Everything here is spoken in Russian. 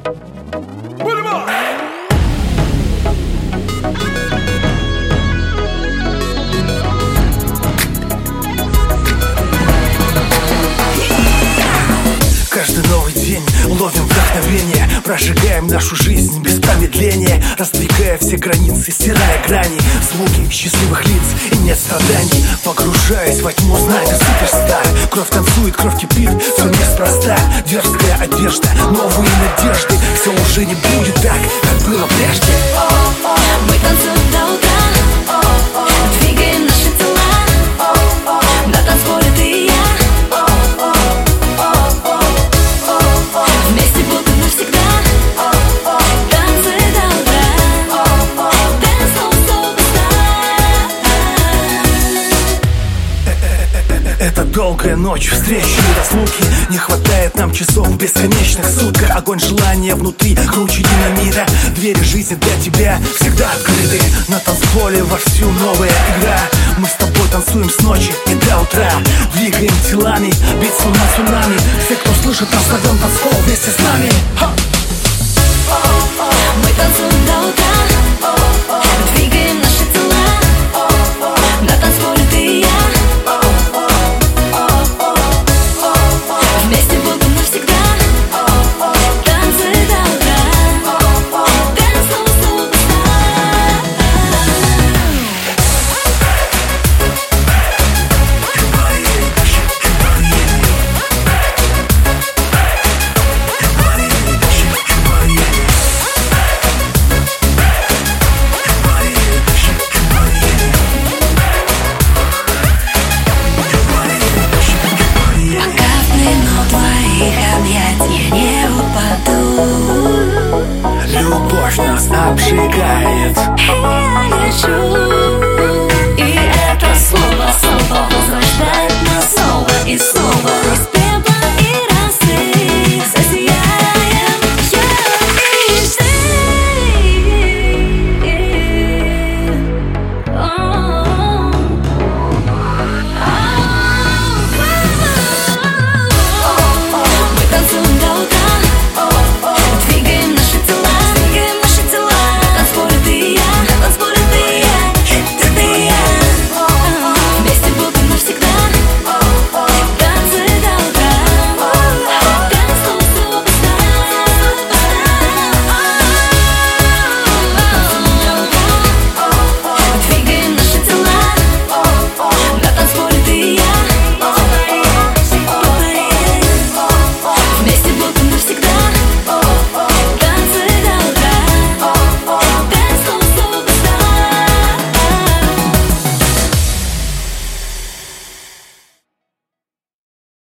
Каждый новый день ловим вдохновение, прожигаем нашу жизнь без промедления, раздвигая все границы, стирая грани, звуки счастливых лиц и нет страданий. Погружаясь во тьму, знай, ты суперстар. Кровь танцует, кровь кипит, все неспроста. Дерзкая одежда, новые надежды. Все уже не будет так, как было прежде. Мы танцуем до утра, двигаем наши тела, на танцполе ты и я. Вместе будто навсегда. Танцы до утра. Dance non-stop star. Это долгая ночь, встречи и разлуки. Не хватает нам часов в бесконечных сутках. Огонь желания внутри, круче динамита. Двери жизни для тебя всегда открыты. На танцполе вовсю новая игра. Мы с тобой танцуем с ночи и до утра. Двигаем телами, биться на цунами. Все, кто слышит нас, зовем танцпол вместе с нами. Мы танцуем до утра.